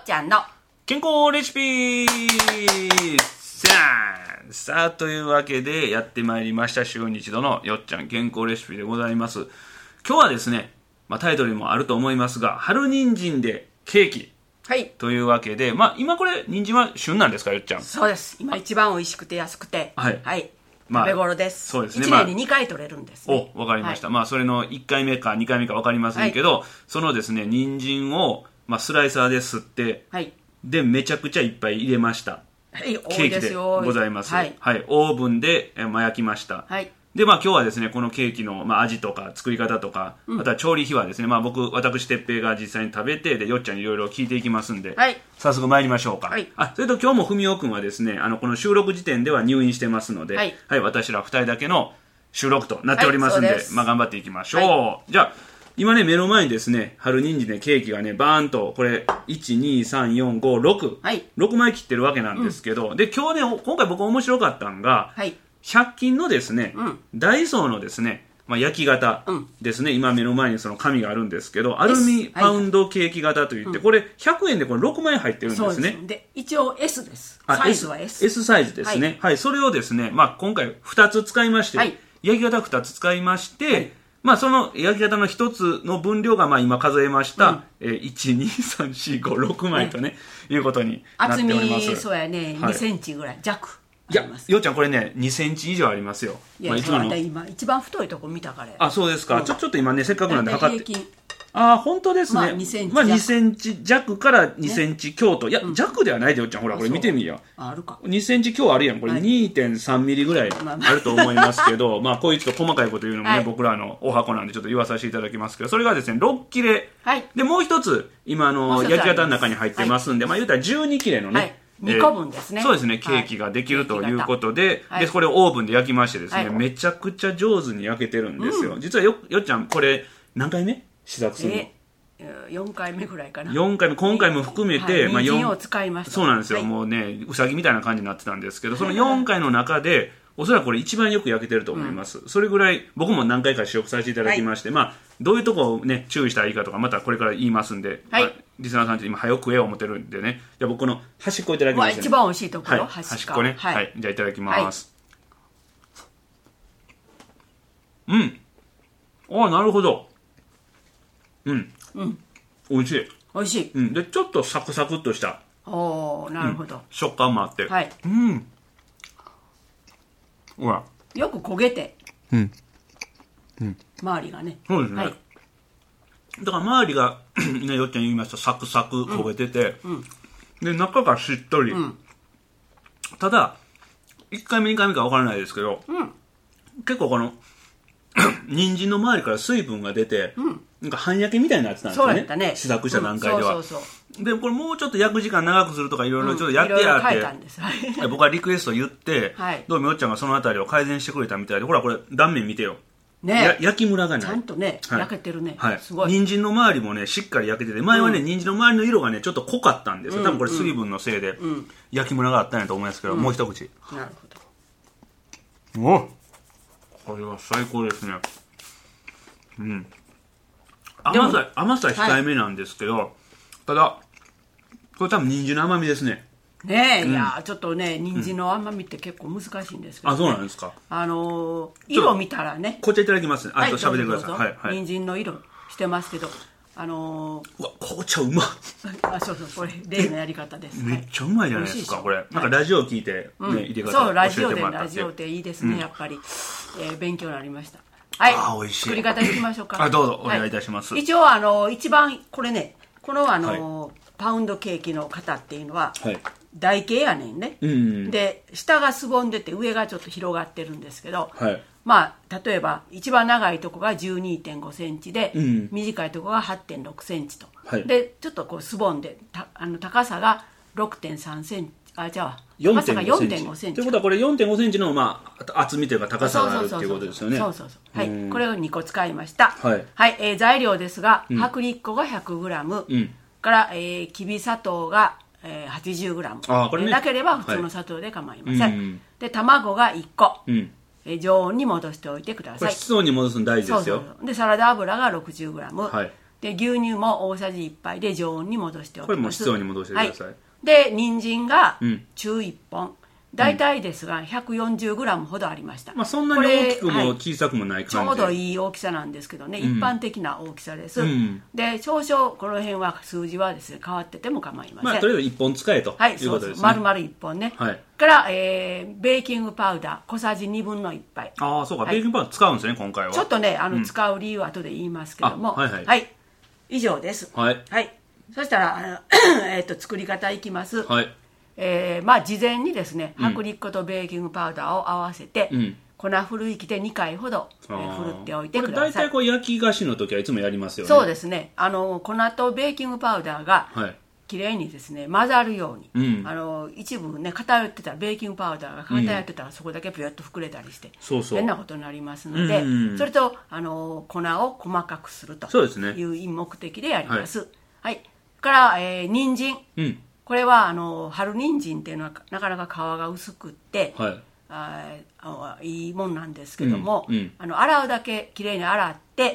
ちゃんの健康レシピさあというわけでやってまいりました週に一度のよっちゃん健康レシピでございます。今日はですね、タイトルにもあると思いますが、春人参でケーキというわけで、今これ人参は旬なんですか、よっちゃん。 そうです。今一番美味しくて安くて、はい、食べ頃です。 そうですね。 1年に2回取れるんです、ね。 わかりました。それの1回目か2回目か分かりませんけど、そのですね、人参を、スライサーですって、で、めちゃくちゃいっぱい入れました。ケーキでございます。オーブンで、焼きました。で、今日はですね、このケーキの、味とか作り方とか、あとは調理費はですね、私、哲平が実際に食べて、で、よっちゃんにいろいろ聞いていきますんで、早速参りましょうか。それと今日も文雄くんはですね、この収録時点では入院してますので、私ら2人だけの収録となっておりますんで、頑張っていきましょう。じゃあ、今ね、目の前にですね、春人参でケーキがね、バーンと、これ、1、2、3、4、5、6、6枚切ってるわけなんですけど、で、今日ね、今回僕面白かったのが、100均のですね、ダイソーのですね、焼き型ですね、今目の前にその紙があるんですけど、アルミパウンドケーキ型といって、これ100円でこれ6枚入ってるんですね。 で、一応 S です。サイズは S サイズですね。それをですね、今回2つ使いまして、焼き型2つ使いまして、その焼き型の1つの分量が今数えました、1、2、3、4、5、6枚とね、いうことになっております。 厚み、そうやね、2センチぐらい弱。 いや、よっちゃんこれね、2センチ以上ありますよ。 今一番太いとこ見たから。 あ、そうですか。ちょっと今ね、せっかくなんで測って。本当ですね。 2センチ 2センチ弱から2センチ強と。いや、弱ではないでよっちゃん。ほら、これ見てみよ。 あるか。 2センチ強あるやん。これ 2.3 ミリぐらいあると思いますけど、こういうちょっと細かいこと言うのもね、僕らのお箱なんでちょっと言わさせていただきますけど、それがですね、6切れ。で、もう一つ、今焼き型の中に入ってますんで、言うたら12切れのね、 2個分ですね。 そうですね、ケーキができるということで、で、これをオーブンで焼きましてですね、めちゃくちゃ上手に焼けてるんですよ。実はよっちゃん、これ、何回目試作するの ？4回目ぐらいかな。 4回目、今回も含めて、 人参を使いました。 そうなんですよ。もうね、うさぎみたいな感じになってたんですけど、その4回の中で、おそらくこれ一番よく焼けてると思います。それぐらい、僕も何回か試食させていただきまして、どういうとこをね、注意したらいいかとか、またこれから言いますんで、リスナーさんって今、早く食えを思ってるんでね、じゃあ僕の端っこいただきますね。 一番美味しいところ、 端っこね。じゃあいただきます。なるほど。美味しい。 美味しい。 で、ちょっとサクサクっとした。 なるほど。 食感もあって。ほら。 よく焦げて。周りがね。 そうですね。だから周りが、ね、よっちゃん言いました、サクサク焦げてて、で、中がしっとり。ただ、1回目2回目か分からないですけど、結構この、人参の周りから水分が出て、なんか半焼きみたいになってたんですよね。 そうやったね。 試作した段階では。で、これもうちょっと焼く時間長くするとかいろいろちょっとやってやって、僕はリクエスト言って、どうもよっちゃんがそのあたりを改善してくれたみたいで、ほらこれ断面見てよ。焼きムラがない。 ちゃんとね、焼けてるね。すごい。 人参の周りもね、しっかり焼けてて、前はね、人参の周りの色がね、ちょっと濃かったんですよ。多分これ水分のせいで、焼きムラがあったんやと思いますけど、もう一口。 なるほど。 これは最高ですね。甘さ控えめなんですけど、ただ、これ多分人参の甘みですね。 ねえ、いやちょっとね、人参の甘みって結構難しいんですけど、 そうなんですか。 色見たらね、 こっちいただきますね。あと喋ってください。 人参の色してますけど、 うわ、紅茶うまっ。 そうこれ例のやり方です。 めっちゃうまいじゃないですか、これ。なんかラジオ聞いてね、入れ方そう、ラ教えジてもらったって。 オっていいですね、やっぱり。勉強になりました。 美味しい。 作り方いきましょうか。 どうぞお願いいたします。 一応一番これね、このパウンドケーキの型っていうのは台形やねんね。で下がすぼんでて上がちょっと広がってるんですけど、例えば一番長いとこが 12.5 センチで、短いとこが 8.6 センチと、でちょっとこうすぼんで高さが 6.3 センチ、高さが 4.5 センチ。 ということはこれ 4.5 センチの厚みというか高さがあるっていうことですよね。 これを2個使いました。材料ですが、薄力粉が 100g、からきび砂糖が80g、なければ普通の砂糖で構いません。で卵が1個、常温に戻しておいてください。 これ室温に戻すの大事ですよ。 でサラダ油が 60g、 で牛乳も大さじ1杯で常温に戻しておきます。 これも室温に戻してください。 で人参が中1本、大体ですが 140g ほどありました。 そんなに大きくも小さくもない感じ、 ちょうどいい大きさなんですけどね、一般的な大きさです。で少々この辺は数字はですね変わってても構いません。 とりあえず1本使えということですね。 丸々1本ね。から、ベーキングパウダー小さじ1/2杯。 ああそうか、ベーキングパウダー使うんですね今回は。 ちょっとね使う理由は後で言いますけども、以上です。そしたら作り方いきます。事前にですね薄力粉とベーキングパウダーを合わせて、粉ふるい器で2回ほどふるっておいてください。 これ大体焼き菓子の時はいつもやりますよね。 そうですね。粉とベーキングパウダーがきれいにですね混ざるように、一部ね偏ってたらベーキングパウダーが偏ってたら、そこだけピュッと膨れたりして変なことになりますので、それと粉を細かくするという目的でやります。から、人参、これは春人参っていうのはなかなか皮が薄くって、いいもんなんですけども、洗うだけきれいに洗って、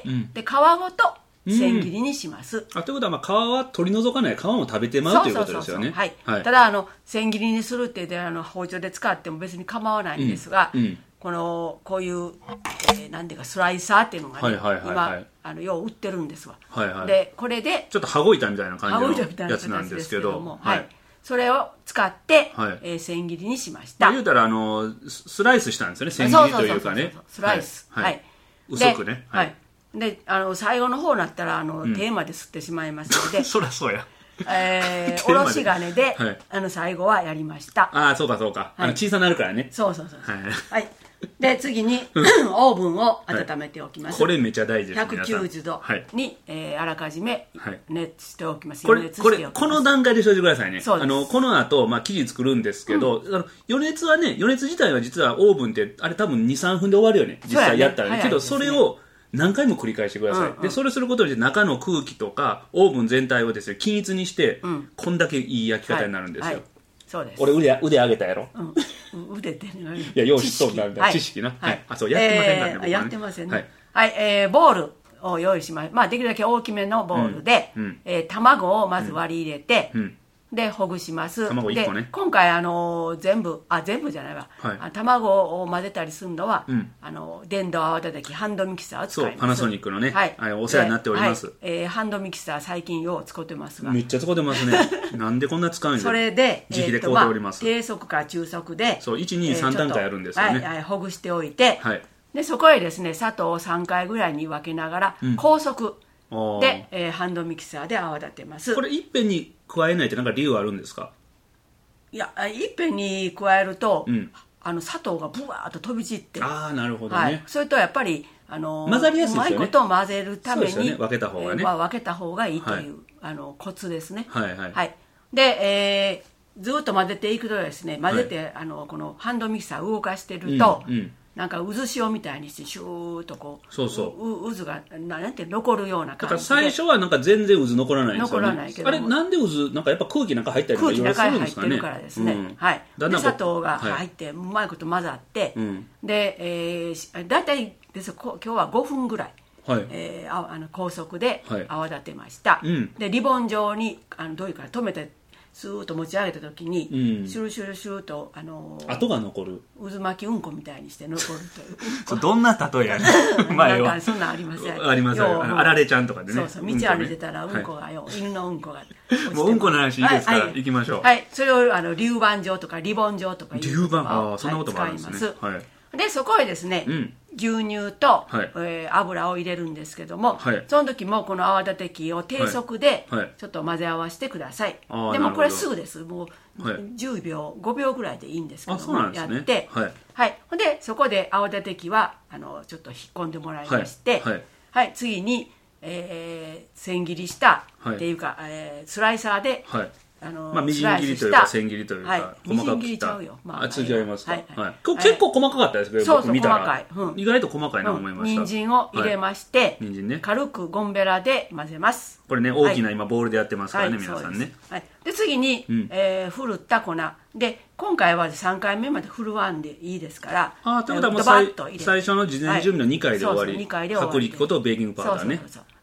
で皮ごと千切りにします。 ということは皮は取り除かない、皮も食べてまうということですよね。 ただ千切りにするって包丁で使っても別に構わないんですが、こういうなんていうかスライサーっていうのがね今よう売ってるんですわ。でこれでちょっと羽子板みたいな感じのやつなんですけど、 それを使って千切りにしました。 言うたらスライスしたんですよね、千切りというかね。 スライス、 薄くね。 で最後の方になったらテーマで吸ってしまいますのでそりゃそうやおろし金で最後はやりました。 そうかそうか、小さなるからね。 そうで次にオーブンを温めておきます。 これめちゃ大事です。 190度にあらかじめ熱しておきます。 この段階でしといてくださいね。この後生地作るんですけど、余熱はね、余熱自体は実はオーブンってあれ多分 2,3 分で終わるよね、実際やったらね。けどそれを何回も繰り返してください。でそれすることで中の空気とかオーブン全体をですね均一にして、こんだけいい焼き方になるんですよ。 そうです。 俺腕上げたやろ。 腕ってね。 いや、よう知っとんだみたいな知識な。そう、やってませんからね。 やってませんね。ボウルを用意します。できるだけ大きめのボウルで、卵をまず割り入れて、でほぐします。 卵1個ね。 で今回全部じゃないわ、卵を混ぜたりするのは、電動泡立て器ハンドミキサーを使います。 パナソニックのね、お世話になっております。 ハンドミキサー最近よう使ってますが、 めっちゃ使ってますね。なんでこんな使うんそれで自費で買うております。 低速か中速でそう1、2、3段階あるんですよね。 ほぐしておいて、でそこへですね砂糖を3回ぐらいに分けながら、高速で、ハンドミキサーで泡立てます。 これいっぺんに加えないって何か理由あるんですか？ いや、いっぺんに加えると、砂糖がブワーッと飛び散って、 なるほどね。 それとやっぱり混ざりやすいですよね。 うまいことを混ぜるために、 分けた方がね、 分けた方がいいという、コツですね。で、ずっと混ぜていくとですね、混ぜて、このハンドミキサー動かしてると、なんか渦潮みたいにしてシューッとこう渦がなんて残るような感じで。 だから最初はなんか全然渦残らないんですよね。 残らないけど、 あれなんで渦なんかやっぱ空気なんか入ったりとかいろいろするんですかね。 空気中に入ってるからですね。で砂糖が入ってうまいこと混ざって、でだいたいです今日は5分ぐらい。高速で泡立てました。でリボン状にどういうか止めてスーッと持ち上げた時に、シュルシュルシュルと跡が残る、 渦巻きうんこみたいにして残るというどんな例えやね前はなんかそんなんありません？ ありますよ、あられちゃんとかでね。 道歩いてたらうんこが犬のうんこがもううんこの話いいですから行きましょう。 それを流板状とかリボン状とかいう流板、そんなこともあるんですね。 でそこへですね、牛乳と、油を入れるんですけども、その時もこの泡立て器を低速でちょっと混ぜ合わせてください。でもこれすぐです。もう10秒5秒ぐらいでいいんですけども、やって、でそこで泡立て器はちょっと引っ込んでもらいまして、次に、千切りしたっていうか、スライサーで、 みじん切りというか千切りというか細かく切った。違いますか。結構細かかったですけど、僕見たら意外と細かいなと思いました。 人参を入れまして、軽くゴンベラで混ぜます。 これね、大きな今ボウルでやってますからね、皆さんね。 で次にふるった粉で、今回は3回目までふるわんでいいですから、 ということはもう最初の事前準備の2回で終わり、薄力粉とベーキングパウダーね。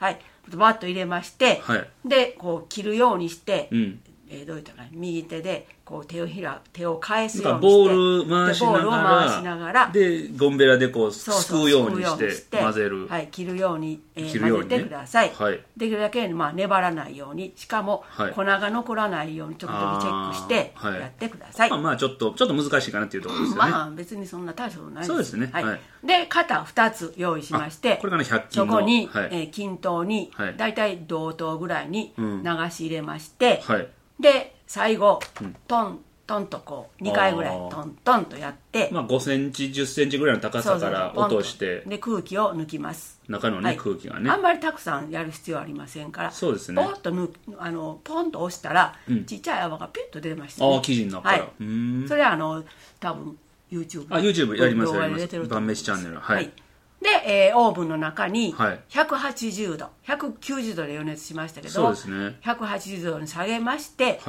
バッと入れまして、でこう切るようにして、どういったか右手でこう手を返すようにしてボール回しながらでゴンベラでこうすくうようにして混ぜる、 切るように、混ぜてください、できるだけ、粘らないように、しかも粉が残らないように時々チェックしてやってください。 ちょっと難しいかなっていうところですよね。 別にそんな大したことないです。 そうですね。 で型2つ用意しまして、 これがね100均のそこに、均等にだいたい同等ぐらいに流し入れまして、で最後、トントンとこう2回ぐらいトントンとやって、 5センチ10センチぐらいの高さから落として、 で空気を抜きます。 中のね、空気がね、 あんまりたくさんやる必要ありませんから、 そうですね、 ポンと押したら、ちっちゃい泡がピュッと出ましたね。 生地の中から、 それは多分 YouTube やります晩飯チャンネル。 で、オーブンの中に180度、190度で予熱しましたけど、180度に下げまして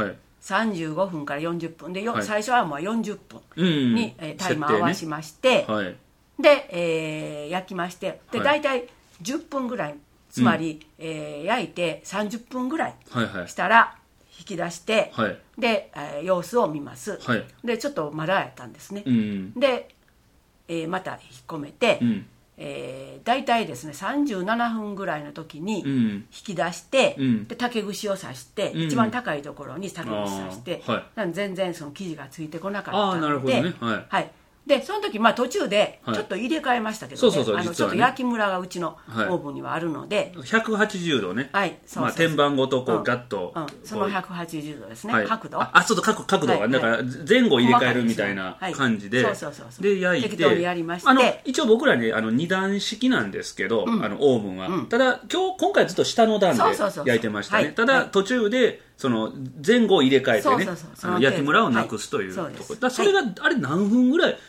、35分から40分で、最初はもう40分にタイマーを合わしまして、で、焼きまして、で大体10分ぐらい、つまり焼いて30分ぐらいしたら引き出して、で様子を見ます。でちょっとまだやったんですね。でまた引っ込めて、大体ですね37分ぐらいの時に引き出して、で竹串を刺して、一番高いところに竹串刺して、全然その生地がついてこなかったので、でその時途中でちょっと入れ替えましたけどね、ちょっと焼きムラがうちのオーブンにはあるので、 180度ね、天板ごとこうガッと、 その180度ですね、角度、 そうと角度がだから前後入れ替えるみたいな感じで、で焼いて、 適当にやりまして、 一応僕らね2段式なんですけど、オーブンは、ただ今回ずっと下の段で焼いてましたね。ただ途中でその前後を入れ替えてね、焼きムラをなくすというところ、だそれがあれ何分ぐらい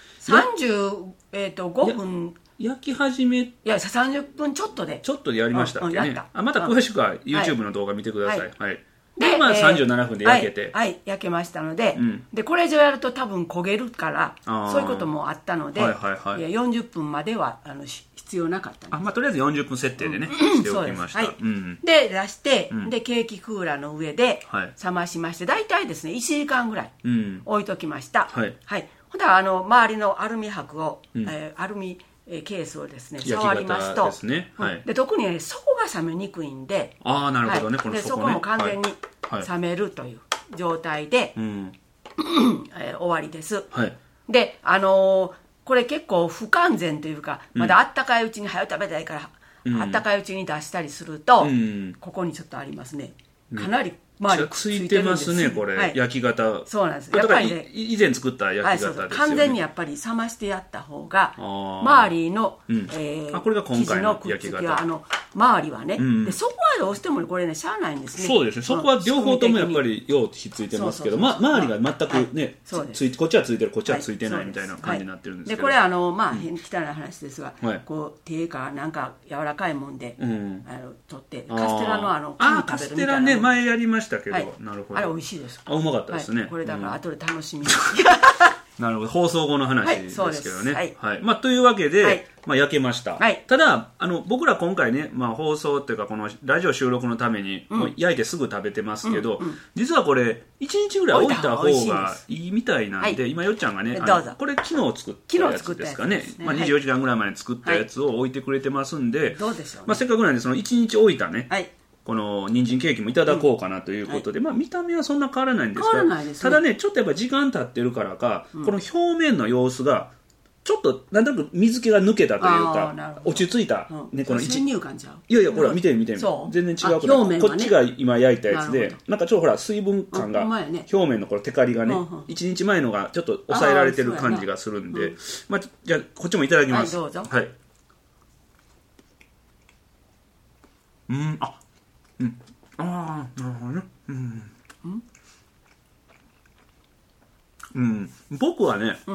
35分焼き始め、いや30分ちょっとでやりましたっけね。また詳しくは YouTube の動画見てください。で37分で焼けて、 焼けましたので、でこれ以上やると多分焦げるから、そういうこともあったので、40分までは必要なかったんです。 とりあえず40分設定でねしておきました。 で出して、でケーキクーラーの上で冷ましまして、大体ですね1時間ぐらい置いときました。ほんで周りのアルミ箔を、アルミケースをですね触りますと、で特に底が冷めにくいんで、 なるほどね、 でそこも完全に冷めるという状態で終わりです。でこれ結構不完全というか、まだあったかいうちに早く食べたいから、あったかいうちに出したりすると、ここにちょっとありますね、かなり周りついてますね、これ、焼き型。 そうなんです。やっぱりね、以前作った焼き型ですよね。 完全にやっぱり冷ましてやった方が、周りのこれが今回の焼き型。 周りはね、でそこはどうしてもこれねしゃあないんですね。 そうですね。そこは両方ともやっぱりようひっついてますけど、周りが全くね、こっちはついてる、こっちはついてないみたいな感じになってるんですけど。 でこれ変汚い話ですが、こう手かなんか柔らかいもんで取ってカステラの紙食べるみたいな。 カステラね前やりましたけど、なるほど。 あれ美味しいです。 うまかったですね。 これだから後で楽しみに。 なるほど、放送後の話ですけどね。というわけで、焼けました。ただ僕ら今回ね、放送っていうかこのラジオ収録のために焼いてすぐ食べてますけど、実はこれ1日ぐらい置いた方がいいみたいなんで、今よっちゃんがね、これ昨日作ったやつですかね、24時間ぐらい前に作ったやつを置いてくれてますんで、せっかくなんでその1日置いたね、この人参ケーキもいただこうかなということで、見た目はそんな変わらないんですが、ただねちょっとやっぱ時間経ってるからか、この表面の様子がちょっとなんとなく水気が抜けたというか、落ち着いた、この先入観ちゃう。 いやほら見てみて全然違うから、こっちが今焼いたやつで、なんかちょっとほら水分感が表面のこのテカリがね、1日前のがちょっと抑えられてる感じがするんで、じゃあこっちもいただきます。 どうぞ。 なるほどね。僕はね、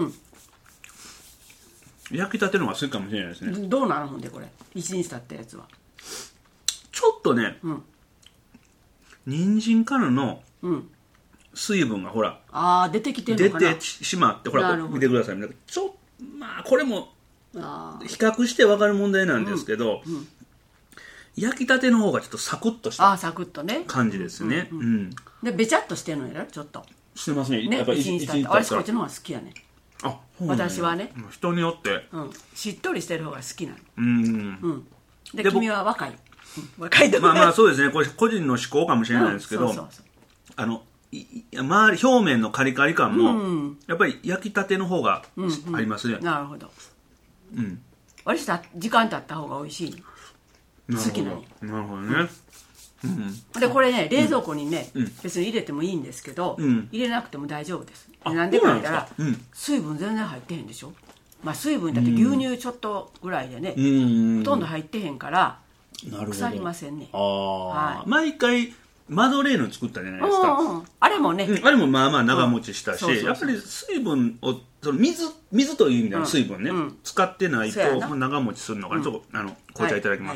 焼きたての方が好きかもしれないですね。 どうなるんでこれ1日経ったやつはちょっとね、人参からの水分がほら、 出てきてるのかな、 出てしまって、ほら見てください。これも比較して分かる問題なんですけど、 焼きたての方がちょっとサクッとしたサクッとね感じですね。 でべちゃっとしてるのやろちょっとしてますね。 やっぱり一日経ったら私こっちの方が好きやね。私はね人によってしっとりしてる方が好きなの。で君は若い若いとまあそうですね、これ個人の思考かもしれないですけど、周り表面のカリカリ感もやっぱり焼きたての方がありますね。 なるほど。割と時間経った方が美味しい。好きなの。 なるほどね。 でこれね冷蔵庫にね別に入れてもいいんですけど、入れなくても大丈夫です。なんでか言ったら水分全然入ってへんでしょ。まあ水分だって牛乳ちょっとぐらいでねほとんど入ってへんから腐りませんね。 毎回マドレーヌ作ったじゃないですか。 あれもねあれもまあまあ長持ちしたし、やっぱり水分をその水という意味での水分ね使ってないと長持ちするのかな。ちょっと紅茶いただきます。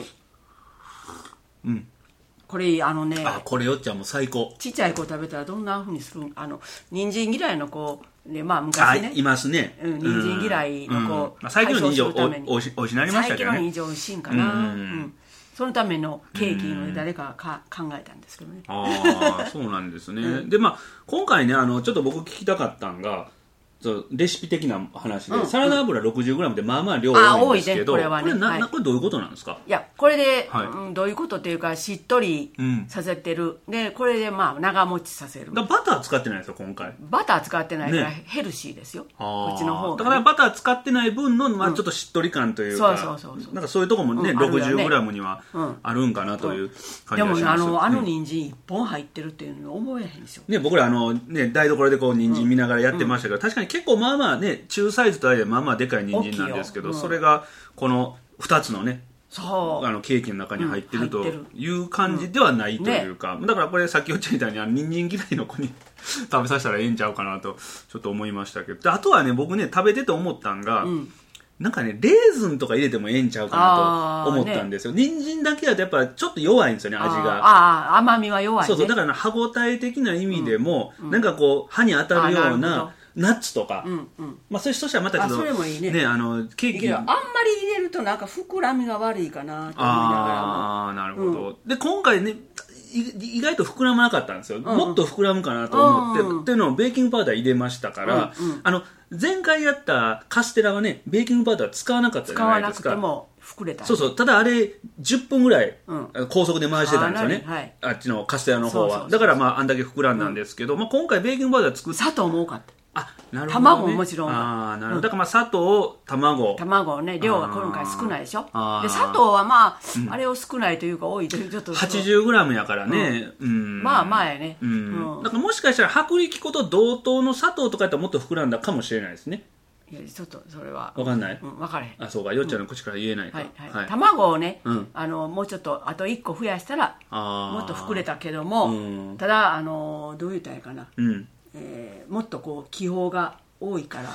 これこれよっちゃんも最高。 ちっちゃい子食べたらどんなふうにする人参嫌いの子でまあ昔ねいますね。 人参嫌いの子最近の人参おいしくなりましたけどね。 最近の人参おいしいんかな。そのためのケーキの誰かが考えたんですけどね。 そうなんですね。でまあ今回ねちょっと僕聞きたかったんがレシピ的な話で、サラダ油 60g ってまあまあ量多いんですけど、これどういうことなんですか？ いやこれでどういうことっていうかしっとりさせてる。でこれでまあ長持ちさせる。 バター使ってないですよ今回。 バター使ってないからヘルシーですよ。こっちの方がだからバター使ってない分のまあちょっとしっとり感というか、なんかそういうとこもね 60g にはあるんかなという感じがします。 でも人参1本入ってるっていうの思えへんでしょ。 ね僕ら台所でこう人参見ながらやってましたけど、確かに結構まあまあね中サイズとはいえまあまあでかい人参なんですけど、それがこの2つのねケーキの中に入ってるという感じではないというか、だからこれさっきおっしゃったように人参嫌いの子に食べさせたらええんちゃうかなとちょっと思いましたけど、あとはね僕ね食べてて思ったんが、なんかねレーズンとか入れてもええんちゃうかなと思ったんですよ。人参だけだとやっぱちょっと弱いんですよね味が。 甘みは弱いね。 そうだから歯応え的な意味でもなんかこう歯に当たるようなナッツとか、まあそういう人としてはまたちょっとそれもいいね。 ケーキあんまり入れるとなんか膨らみが悪いかなと思いながらも。 なるほど。で今回ね意外と膨らまなかったんですよ。もっと膨らむかなと思ってっていうのをベーキングパウダー入れましたから、前回やったカステラはねベーキングパウダー使わなかったじゃないですか。 使わなくても膨れた。 そうただあれ10分ぐららい高速で回してたんですよね。あっちのカステラの方は。だからまああんだけ膨らんだんですけど、今回ベーキングパウダー作って砂糖も多かった。 なるほどね、 卵ももちろんなるほど。だからまあ砂糖卵ね量が今回少ないでしょ。で砂糖はまあ、あれを少ないというか多いというちょっと 80g やからね、 まあまあやね、 だからもしかしたら薄力粉と同等の砂糖とかやったらもっと膨らんだかもしれないですね。 いやちょっとそれは分かんない、 分からへん。 そうかよっちゃんの口から言えないか、 卵をね、もうちょっとあと1個増やしたらもっと膨れたけども、ただどう言ったらいいかな、もっとこう気泡が多いから。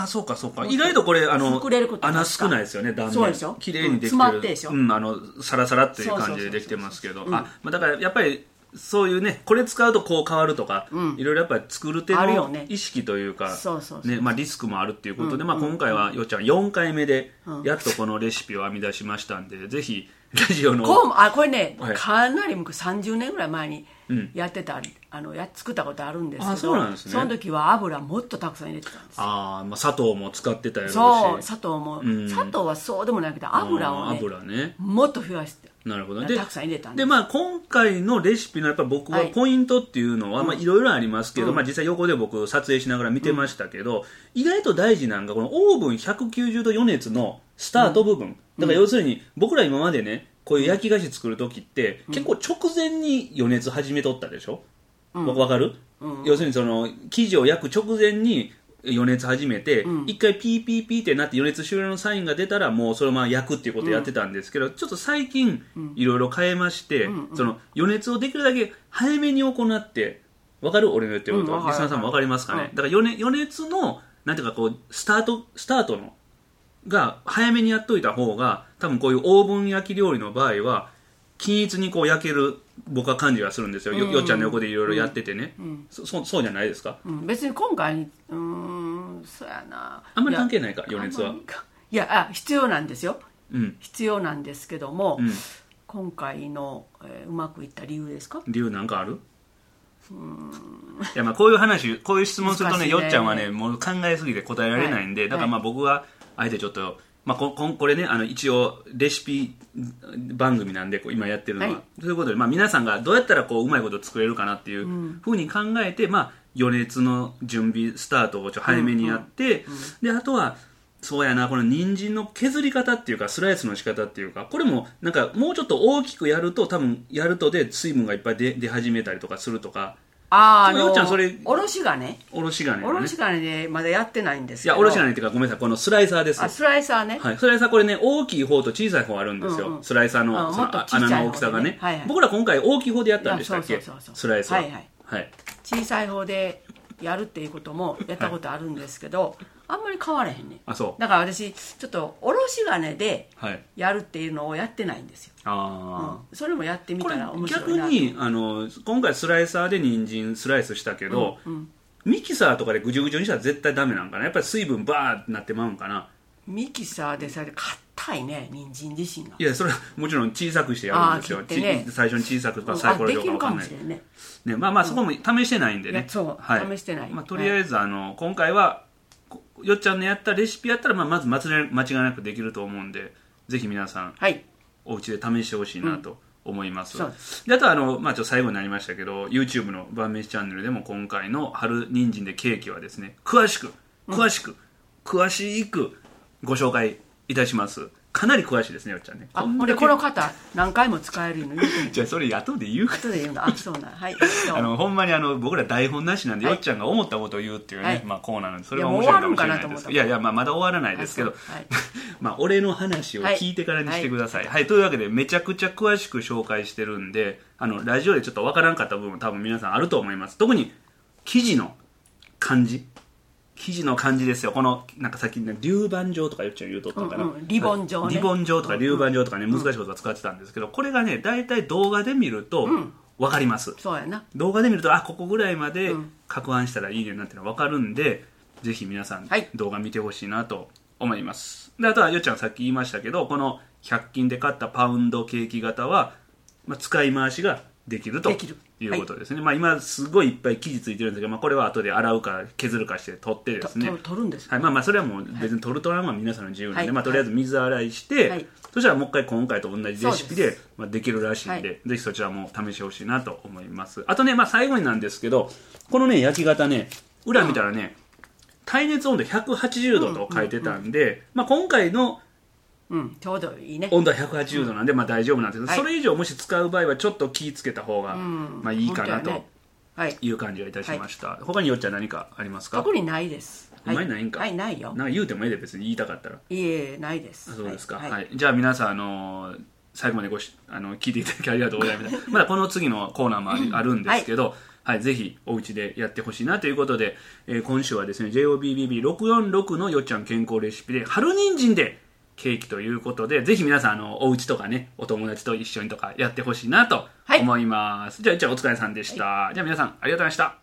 そうか意外とこれ膨れること穴少ないですよね。断面そうでしょ。 綺麗にできてる、 詰まってでしょ。 サラサラっていう感じでできてますけど、だからやっぱりそういうねこれ使うとこう変わるとか、いろいろやっぱり作る手の意識というかリスクもあるっていうことで、今回はよっちゃん4回目でやっとこのレシピを編み出しましたんで、ぜひラジオのこれねかなり30年ぐらい前にやってた作ったことあるんですけど、その時は油もっとたくさん入れてたんですよ。 砂糖も使ってたやろうし。 そう砂糖も、砂糖はそうでもないけど油をねもっと増やしてなるほど。 たくさん入れたんです。 で今回のレシピのやっぱ僕はポイントっていうのはいろいろありますけど、実際横で僕撮影しながら見てましたけど、意外と大事なのがこのオーブン190度予熱のスタート部分、だから要するに僕ら今までねこういう焼き菓子作る時って結構直前に予熱始めとったでしょ。わかる？要するにその生地を焼く直前に予熱始めて、一回ピーピーピーってなって予熱終了のサインが出たらもうそのまま焼くっていうことをやってたんですけど、ちょっと最近いろいろ変えまして、その予熱をできるだけ早めに行って、わかる？俺の言ってること。リスナーさんもわかりますかね？だから予熱のなんていうかこうスタートのが早めにやっといた方が多分こういうオーブン焼き料理の場合は均一にこう焼ける僕は感じがするんですよ。よっちゃんの横でいろいろやっててね、そうじゃないですか。 別に今回そうやな、 あんまり関係ないか予熱は。 いや必要なんですよ、必要なんですけども、 今回の、うまくいった理由ですか？ 理由なんかある？いや、まあこういう話、こういう質問するとね、よっちゃんはね、もう考えすぎて答えられないんで、だからまあ僕はあえてちょっと、まあ、これね、一応レシピ番組なんで今やってるのは、ということで、まあ、皆さんがどうやったらうまいこと作れるかなっていうふうに考えて、まあ、余熱の準備スタートを早めにやって、であとはそうやな、この人参の削り方っていうかスライスの仕方っていうか、これもなんかもうちょっと大きくやると多分やるとで水分がいっぱい出始めたりとかするとか。よっちゃんそれおろし金でまだやってないんですけど。 いや、おろし金っていうかごめんなさい、このスライサーです。 スライサーね。 はい、スライサーこれね、大きい方と小さい方あるんですよ、スライサーの穴の大きさがね。僕ら今回大きい方でやったんでしたっけ、スライサー。 小さい方でやるっていうこともやったことあるんですけど、あんまり変わらへんね。だから私ちょっとおろし金でやるっていうのをやってないんですよ。それもやってみたら面白いな。 逆に今回スライサーで人参スライスしたけど、ミキサーとかでぐじゅぐじゅにしたら絶対ダメなんかな。やっぱり水分バーってなってまうんかな。 ミキサーでさ、硬いね、人参自身が。 いや、それはもちろん小さくしてやるんですよ。最初に小さくとかサイコロ状か分かんない。ね、まあそこも試してないんでね。 試してない。 とりあえず今回はよっちゃんのやったレシピやったらまず間違いなくできると思うんで、ぜひ皆さんお家で試してほしいなと思います。であとまあちょっと最後になりましたけど、 YouTube の晩飯チャンネルでも今回の春人参でケーキはですね、詳しくご紹介いたします。かなり詳しいですね、よっちゃんね。 この方何回も使えるの言うてじゃあそれ後で言うの。そうなん。はい。 ほんまに僕ら台本なしなんで、よっちゃんが思ったことを言うっていうね、まあコーナーなんで、それは面白いかもしれないです。いやまだ終わらないですけど、まあ俺の話を聞いてからにしてください。はい、というわけでめちゃくちゃ詳しく紹介してるんで、ラジオでちょっとわからんかった部分多分皆さんあると思います。特に生地の感じですよ。このなんかさっきね、龍板状とかよっちゃん言うとったから、 リボン状ね、 リボン状とか龍板状とかね、難しいことは使ってたんですけど、これがね大体動画で見ると分かります。 そうやな。 動画で見るとここぐらいまで攪拌したらいいねなんてのは分かるんで、ぜひ皆さん動画見てほしいなと思います。であとはよっちゃんさっき言いましたけど、この100均で買ったパウンドケーキ型は、使い回しができるということですね。まあ今すごいいっぱい生地ついてるんですけど、これは後で洗うか削るかして取ってですね。 取るんですか？ まあそれはもう別に取る取らんは皆さんの自由なんで、とりあえず水洗いして、そしたらもう一回今回と同じレシピでできるらしいんで、ぜひそちらも試してほしいなと思います。あとね、最後になんですけど、このね焼き型ね、裏見たらね、耐熱温度180度と書いてたんで、今回のちょうどいいね。 温度は180度なんで、大丈夫なんですけど、それ以上もし使う場合はちょっと気ぃつけた方がいいかなという感じがいたしました。他によっちゃん何かありますか？ 特にないです。 ないんか。 ないよ。 なんか言うてもええで、別に言いたかったら。 いえ、ないです。 そうですか。じゃあ皆さん最後まで聞いていただきありがとうございます。まだこの次のコーナーもあるんですけど、ぜひお家でやってほしいなということで、今週はですね JOBBB646 のよっちゃん健康レシピで春人参でケーキということで、ぜひ皆さんお家とかね、お友達と一緒にとかやってほしいなと思います。じゃあお疲れさんでした。じゃあ皆さんありがとうございました。